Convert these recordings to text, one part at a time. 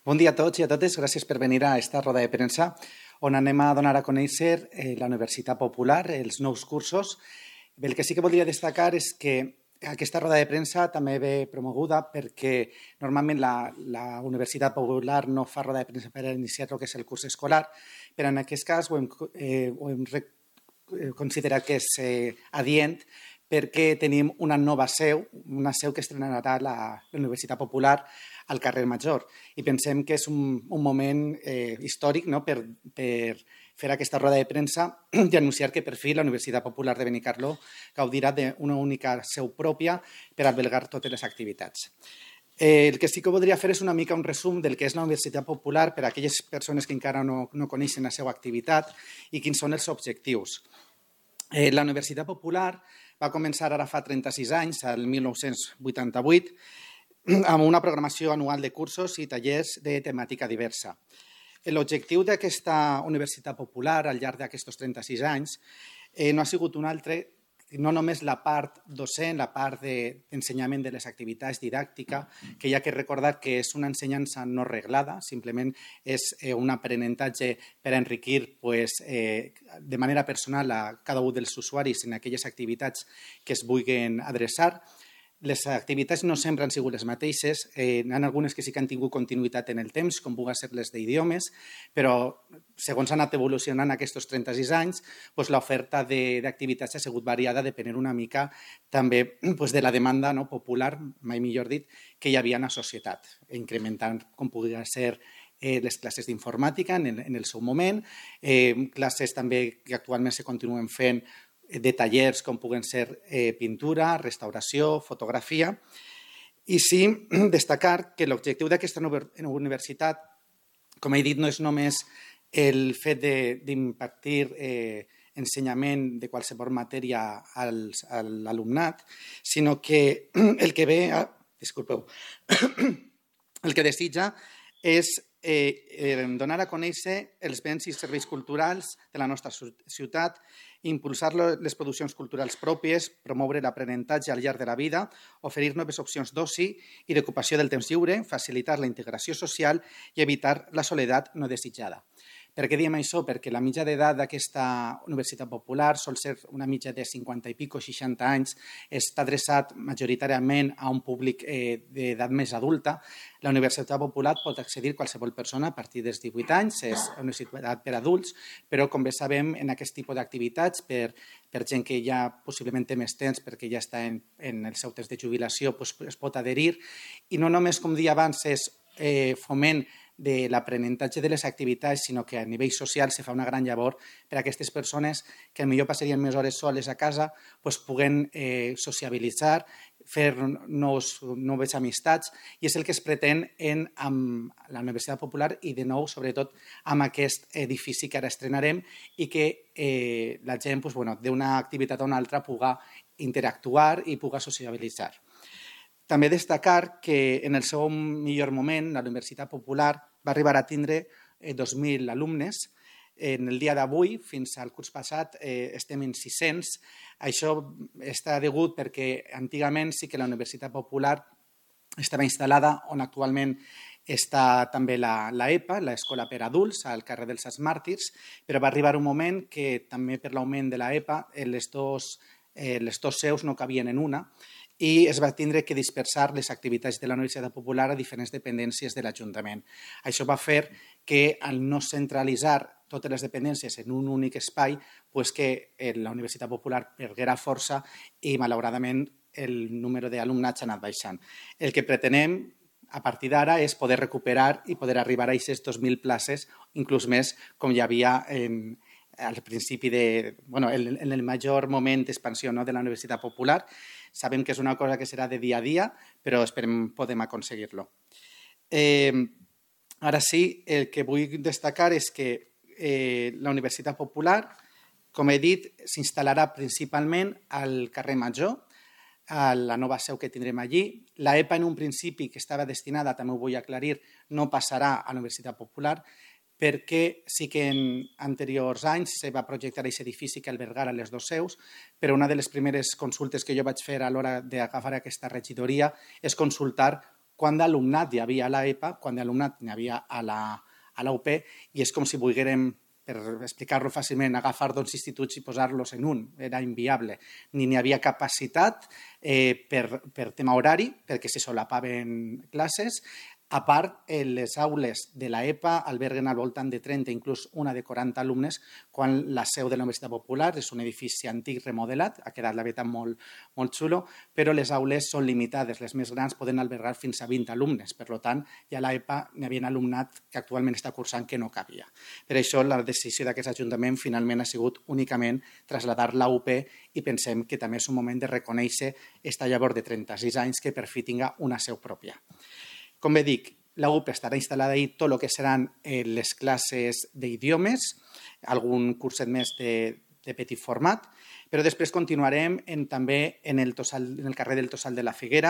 Bon dia a tots i a totes. Gràcies per venir a esta roda de premsa on anem a donar a conèixer la Universitat Popular, els nous cursos. El que sí que voldria destacar és que aquesta roda de premsa també ve promoguda perquè normalment la Universitat Popular no fa roda de premsa per iniciar el que és el curs escolar, però en aquest cas ho hem considerat que és adient perquè tenim una nova seu que estrenarà la Universitat Popular al carrer Major. I pensem que és un moment històric, no?, per fer aquesta roda de premsa i anunciar que per fi la Universitat Popular de Benicarló gaudirà d'una única seu pròpia per albergar totes les activitats. El que sí que voldria fer és una mica un resum del que és la Universitat Popular per a aquelles persones que encara no coneixen la seva activitat i quins són els objectius. La Universitat Popular va començar ara fa 36 anys, el 1988, amb una programació anual de cursos i tallers de temàtica diversa. L'objectiu d'aquesta Universitat Popular al llarg d'aquests 36 anys no ha sigut un altre, no només la part docent, la part d'ensenyament de les activitats didàctica, que hi ha que recordar que és una ensenyança no reglada, simplement és un aprenentatge per a enriquir de manera personal a cada un dels usuaris en aquelles activitats que es vulguin adreçar. Les activitats no sempre han sigut les mateixes, n'hi ha algunes que sí que han tingut continuïtat en el temps, com pugui ser les d'idiomes, però segons ha anat evolucionant aquests 36 anys, l'oferta d'activitats ha sigut variada depenent una mica també de la demanda popular, mai millor dit, que hi havia en la societat, incrementant com pugui ser les classes d'informàtica en el seu moment, classes també que actualment se continuen fent de tallers com puguen ser pintura, restauració, fotografia. I sí destacar que l'objectiu d'aquesta universitat, com he dit, no és només el fet d'impartir ensenyament de qualsevol matèria a l'alumnat, sinó que el que ve, disculpeu, el que desitja és donar a conèixer els béns i serveis culturals de la nostra ciutat, impulsar les produccions culturals pròpies, promoure l'aprenentatge al llarg de la vida, oferir noves opcions d'oci i d'ocupació del temps lliure, facilitar la integració social i evitar la soledat no desitjada. Per què diem això? Perquè la mitja d'edat d'aquesta Universitat Popular sol ser una mitja de 50 i pico, 60 anys, està adreçat majoritàriament a un públic d'edat més adulta. La Universitat Popular pot accedir qualsevol persona a partir dels 18 anys, és una universitat per adults, però com bé sabem, en aquest tipus d'activitats, per gent que ja possiblement té més temps perquè ja està en el seu temps de jubilació, es pot adherir. I no només, com deia abans, és foment de l'aprenentatge de les activitats, sinó que a nivell social se fa una gran llavor per a aquestes persones que potser passarien més hores soles a casa, puguen sociabilitzar, fer noves amistats, i és el que es pretén amb la Universitat Popular i, de nou, sobretot, amb aquest edifici que ara estrenarem i que la gent d'una activitat a una altra pugui interactuar i pugui sociabilitzar. També destacar que en el seu millor moment la Universitat Popular va arribar a tindre 2.000 alumnes. En el dia d'avui, fins al curs passat, estem en 600. Això està degut perquè antigament sí que la Universitat Popular estava instal·lada on actualment està també l'EPA, l'Escola per a Adults, al carrer dels Sants Màrtirs, però va arribar un moment que també per l'augment de l'EPA les dos seus no cabien en una, i es va tindre que dispersar les activitats de la Universitat Popular a diferents dependències de l'Ajuntament. Això va fer que, al no centralitzar totes les dependències en un únic espai, que la Universitat Popular perguera força i, malauradament, el número d'alumnats ha anat baixant. El que pretenem a partir d'ara és poder recuperar i poder arribar a aquestes 2.000 places, inclús més, com hi havia al principi en el major moment d'expansió de la Universitat Popular. Sabem que és una cosa que serà de dia a dia, però esperem podem aconseguir-lo. Ara sí, el que vull destacar és que la Universitat Popular, com he dit, s'instal·larà principalment al carrer Major, a la nova seu que tindrem allí. L'EPA, en un principi, que estava destinada, també ho vull aclarir, no passarà a la Universitat Popular, perquè sí que en anteriors anys se va projectar aquest edifici que albergara les dues seus, però una de les primeres consultes que jo vaig fer a l'hora d'agafar aquesta regidoria és consultar quant d'alumnat hi havia a l'EPA, quant d'alumnat n'hi havia a la UP, i és com si volguérem, per explicar-lo fàcilment, agafar 2 instituts i posar-los en un. Era inviable. Ni n'hi havia capacitat per tema horari, perquè se solapaven classes. A part, les aules de l'EPA alberguen al voltant de 30, inclús una de 40 alumnes, quan la seu de la Universitat Popular és un edifici antic remodelat, ha quedat la veritat molt, molt xulo, però les aules són limitades. Les més grans poden albergar fins a 20 alumnes. Per tant, ja a l'EPA n'hi havia alumnat que actualment està cursant que no cabia. Per això, la decisió d'aquest Ajuntament finalment ha sigut únicament traslladar la UP i pensem que també és un moment de reconèixer aquesta llavor de 36 anys que per fi tinga una seu pròpia. Com bé dic, la UP estarà instal·lada ahí tot el que seran les classes d'idiomes, algun curset més de petit format, però després continuarem també en el carrer del Tossal de la Figuera,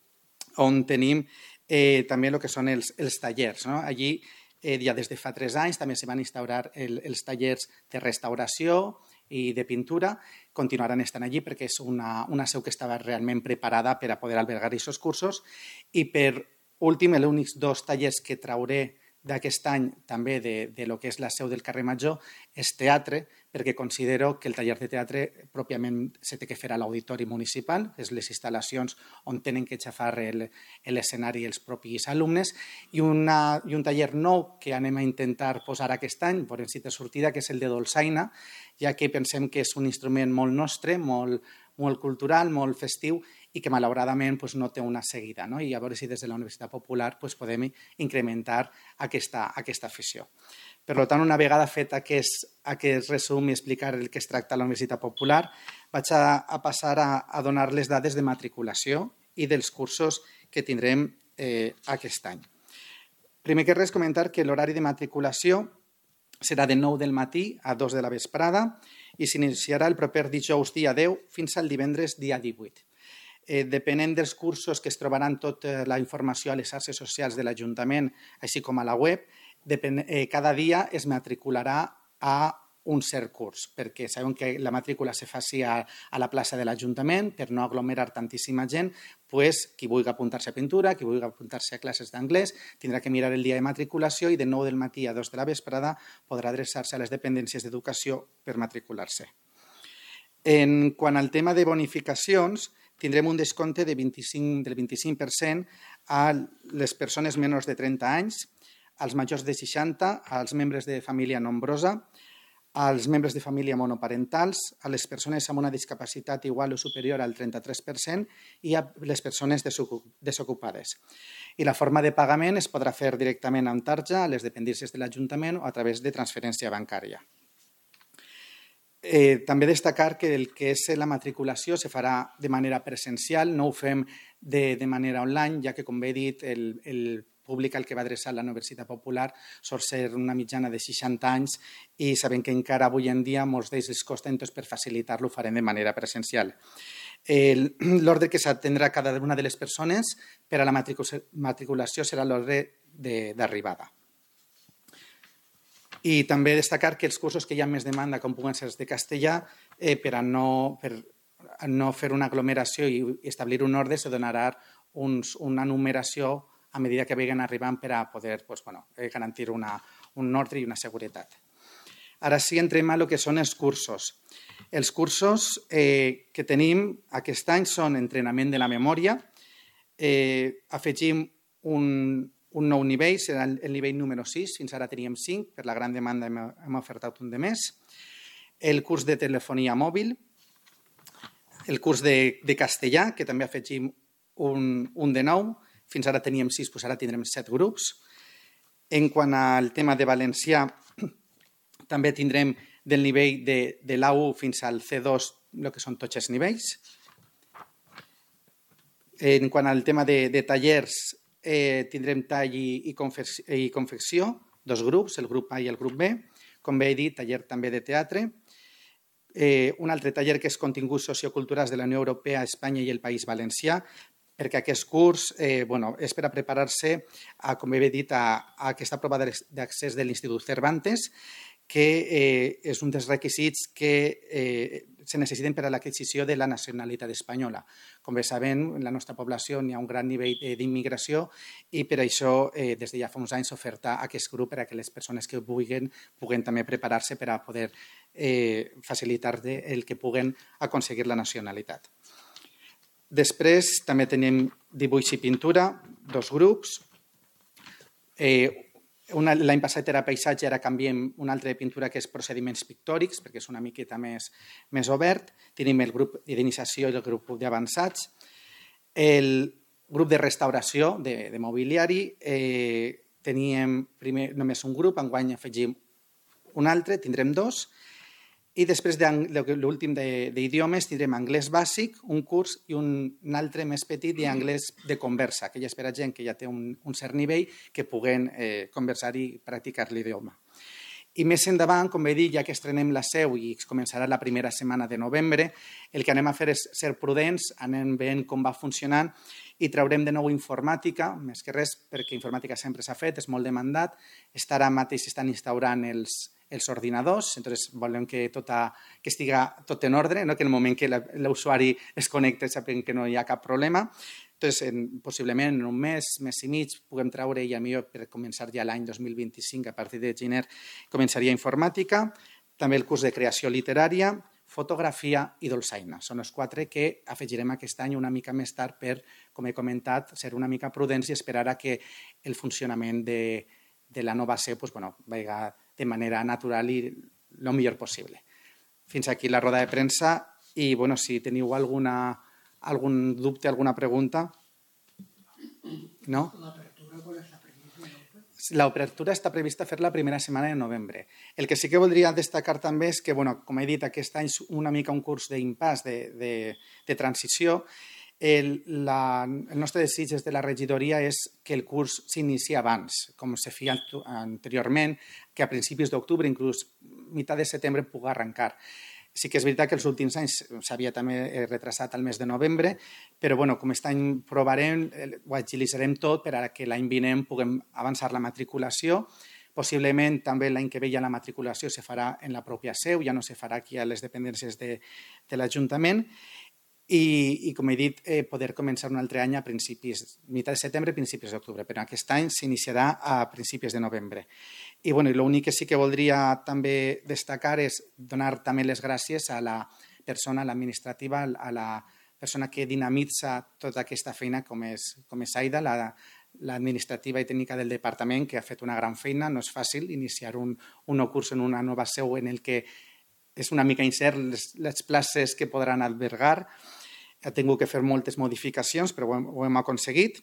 on tenim també el que són els tallers. Allí, ja des de fa 3 anys, també se van instaurar els tallers de restauració i de pintura. Continuaran estant allí perquè és una seu que estava realment preparada per a poder albergar aquests cursos. I per últim, els únics 2 tallers que trauré d'aquest any també de lo que és la seu del carrer Major és teatre, perquè considero que el taller de teatre pròpiament se té que fer a l'auditori municipal, és les instal·lacions on tenen que xafar l'escenari els propis alumnes, i un taller nou que anem a intentar posar aquest any, veurem si té sortida, que és el de dolçaina, ja que pensem que és un instrument molt nostre, molt cultural, molt festiu, i que malauradament no té una seguida. I a veure si des de la Universitat Popular podem incrementar aquesta afició. Per tant, una vegada fet aquest resum i explicar el que es tracta a la Universitat Popular, vaig a passar a donar les dades de matriculació i dels cursos que tindrem aquest any. Primer que res, comentar que l'horari de matriculació serà de 9 del matí a 2 de la vesprada i s'iniciarà el proper dijous dia 10 fins al divendres dia 18. Depenent dels cursos que es trobaran tota la informació a les xarxes socials de l'Ajuntament, així com a la web, cada dia es matricularà a un cert curs, perquè sabem que la matrícula se faci a la plaça de l'Ajuntament per no aglomerar tantíssima gent, qui vulgui apuntar-se a pintura, qui vulgui apuntar-se a classes d'anglès, tindrà que mirar el dia de matriculació i de 9 del matí a 2 de la vesprada podrà adreçar-se a les dependències d'educació per matricular-se. En quant al tema de bonificacions, tindrem un descompte del 25% a les persones menors de 30 anys, als majors de 60, als membres de família nombrosa, als membres de família monoparentals, a les persones amb una discapacitat igual o superior al 33% i a les persones desocupades. I la forma de pagament es podrà fer directament amb tarja a les dependències de l'Ajuntament o a través de transferència bancària. També destacar que el que és la matriculació se farà de manera presencial, no ho fem de manera online, ja que, com bé he dit, el públic al que va adreçar la Universitat Popular sol ser una mitjana de 60 anys i sabem que encara avui en dia molts d'ells els costa, doncs per facilitar-lo ho farem de manera presencial. L'ordre que s'atendrà cada una de les persones per a la matriculació serà l'ordre d'arribada. I també destacar que els cursos que hi ha més demanda, com puguen ser els de castellà, per a no fer una aglomeració i establir un ordre, se donarà una numeració a mesura que vagin arribant per a poder garantir un ordre i una seguretat. Ara sí, entrem a lo que són els cursos. Els cursos que tenim aquest any són entrenament de la memòria, afegim un nou nivell, serà el nivell número 6, fins ara teníem 5, per la gran demanda hem ofertat un de més, el curs de telefonia mòbil, el curs de castellà, que també afegim un de nou, fins ara teníem 6, doncs ara tindrem 7 grups. En quant al tema de valencià, també tindrem del nivell de l'A1 fins al C2, el que són tots els nivells. En quant al tema de tallers, tindrem tall i confecció, 2 grups, el grup A i el grup B. Com bé he dit, taller també de teatre. Un altre taller que és continguts socioculturals de la Unió Europea, Espanya i el País Valencià, perquè aquest curs és per a preparar-se, com bé he dit, a aquesta prova d'accés de l'Institut Cervantes, que és un dels requisits que se necessiten per a l'adquisició de la nacionalitat espanyola. Com bé sabem, en la nostra població n'hi ha un gran nivell d'immigració i per això des de ja fa uns anys s'oferta aquest grup per a que les persones que puguen també preparar-se per a poder facilitar el que puguen aconseguir la nacionalitat. Després també tenim dibuix i pintura, 2 grups. L'any passat era paisatge, ara canviem una altra de pintura que és procediments pictòrics, perquè és una miqueta més obert. Tenim el grup d'iniciació i el grup d'avançats. El grup de restauració de mobiliari, teníem primer només un grup, enguany afegim un altre, tindrem 2. I després de l'últim d'idiomes tindrem anglès bàsic, un curs i un altre més petit d'anglès de conversa, que ja és per a gent que ja té un cert nivell que puguen conversar i practicar l'idioma. I més endavant, com he dit, ja que estrenem la seu i començarà la primera setmana de novembre, el que anem a fer és ser prudents, anem veient com va funcionant i traurem de nou informàtica, més que res perquè informàtica sempre s'ha fet, és molt demandat, ara mateix s'estan instaurant els ordinadors, entonces volem que estiga tot en ordre, no? Que en el moment que l'usuari es connecta sapiguem que no hi ha cap problema. Entonces, possiblement en un mes i mig, puguem treure, i a millor per començar ja l'any 2025, a partir de gener, començaria informàtica, també el curs de creació literària, fotografia i dolçaina. Són els 4 que afegirem aquest any una mica més tard per, com he comentat, ser una mica prudents i esperar a que el funcionament de la nova seu vagi de manera natural i el millor possible. Fins aquí la roda de premsa i si teniu algun dubte, alguna pregunta. No? L'apertura quan està prevista? L'obertura està prevista fer la primera setmana de novembre. El que sí que voldria destacar també és que, com he dit, aquest any és una mica un curs d'impàs, de transició. El nostre desig des de la regidoria és que el curs s'inici abans, com se feia anteriorment, que a principis d'octubre, inclús meitat de setembre, pugui arrencar. Sí que és veritat que els últims anys s'havia també retrasat al mes de novembre, però com aquest any provarem, ho agilitzarem tot per a que l'any vinent puguem avançar la matriculació. Possiblement també l'any que ve ja la matriculació se farà en la pròpia seu, ja no se farà aquí a les dependències de l'Ajuntament. I, com he dit, poder començar un altre any a meitat de setembre, principis d'octubre, però aquest any s'iniciarà a principis de novembre. I l'únic que sí que voldria també destacar és donar també les gràcies a la persona, a l'administrativa, a la persona que dinamitza tota aquesta feina, com és Aida, l'administrativa i tècnica del departament, que ha fet una gran feina. No és fàcil iniciar un nou curs en una nova seu en el que és una mica incert les places que podran albergar. Ha tingut que fer moltes modificacions, però ho hem aconseguit.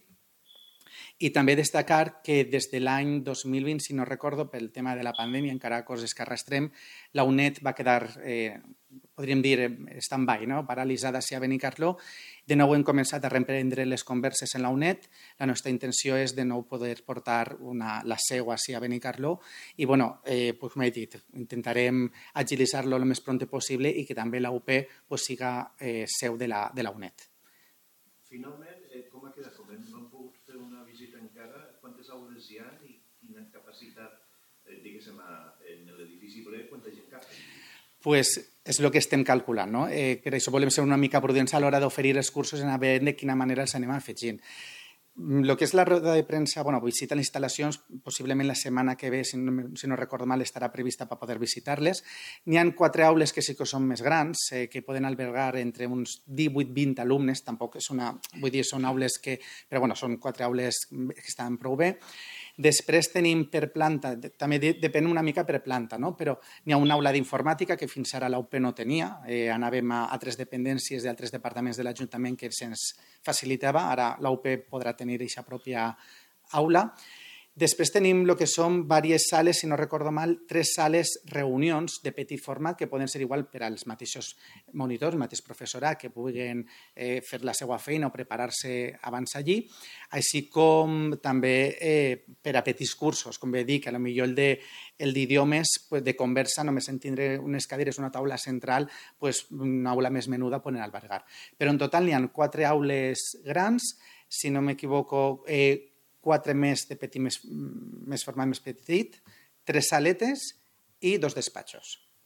I també destacar que des de l'any 2020, si no recordo, pel tema de la pandèmia, encara coses que arrastrem, la UNED va quedar, podríem dir, stand-by, paralitzada a Benicarló. De nou hem començat a reprendre les converses en la UNED. La nostra intenció és de nou poder portar la seu a Benicarló i, com he dit, intentarem agilitzar-lo el més pront possible i que també la UP siga seu de la UNED. Finalment, com ha quedat? Com no hem pogut fer una visita encara, quantes aules hi ha i quina capacitat, diguéssim, en l'edifici ple, quanta gent cap? Pues és el que estem calculant, no? Per això volem ser una mica prudents a l'hora d'oferir els cursos en a veure de quina manera els anem afegint. El que és la roda de premsa, visita les instal·lacions, possiblement la setmana que ve, si no recordo mal, estarà prevista per poder visitar-les. N'hi ha 4 aules que sí que són més grans, que poden albergar entre uns 18-20 alumnes, tampoc és són aules que... Però són 4 aules que estan prou bé. Després tenim per planta, també depèn una mica per planta, però n'hi ha una aula d'informàtica que fins ara l'UP no tenia, anàvem a altres dependències d'altres departaments de l'Ajuntament que se'ns facilitava, ara l'UP podrà tenir aquesta pròpia aula. Després tenim el que són diverses sales, si no recordo mal, 3 sales reunions de petit format que poden ser igual per als mateixos monitors, el mateix professorat, que puguin fer la seva feina o preparar-se abans allí, així com també per a petits cursos, com bé dic, potser el d'idiomes de conversa, només en tindre unes cadires, una taula central, una aula més menuda poden albergar. Però en total n'hi ha 4 aules grans, si no m'equivoco, 4 més de més format més petit, 3 saletes i 2 despatxos.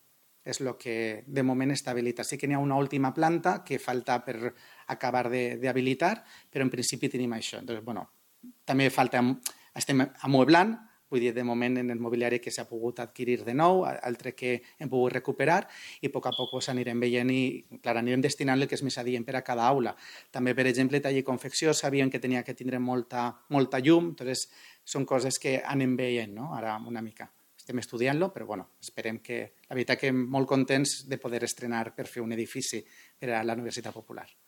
és el que de moment està habilitat. Sí que n'hi ha una última planta que falta per acabar d'habilitar, però en principi tenim això. Entonces, bueno, també estem amueblant, vull dir, de moment en el mobiliari que s'ha pogut adquirir de nou, altre que hem pogut recuperar, i a poc anirem veient i, clar, anirem destinant el que és més adient per a cada aula. També, per exemple, tall i confecció, sabíem que tenia que tindre molta llum, entonces són coses que anem veient, no? Ara una mica. Estem estudiant-lo, però bueno, esperem que... La veritat que molt contents de poder estrenar per fer un edifici per a la Universitat Popular.